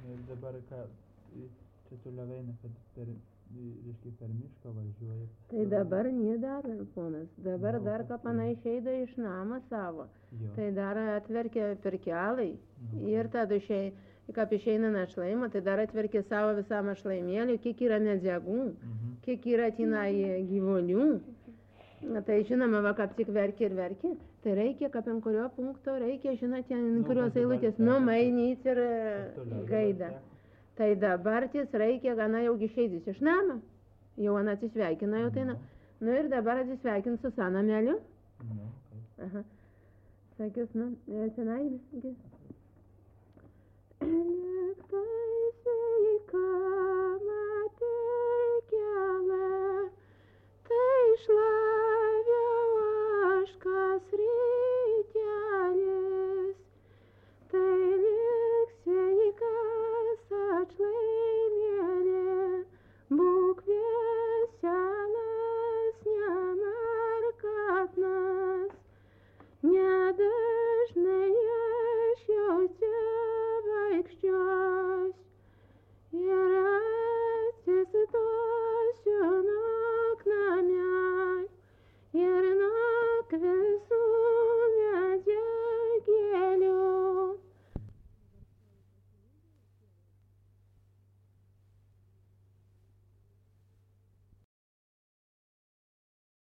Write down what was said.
Ir dabar ką, čia toliau eina, kad reiškia, per mišką važiuoja. Tai dabar nedar, ponas. Dabar dar kapanai išeida iš namą savo. Tai dar atverkia pirkelai. Ir tada kaip išeina našlaimą, tai dar atverkia savo visą našlaimėlį, kiek yra medžiagų, kiek yra tenai gyvulių. Tai žinoma, va, kaip tik verkia ir verkia, tai reikia, kaip ant kurio punkto reikia, žinote, ant kurios eilutės numainyti ir gaida. Tai dabar ties reikia gana jau išeidys iš namą. Jau ant atsisveikina, jau tai. Nu ir dabar atsisveikins su senameliu. Aha. Sakys, senai,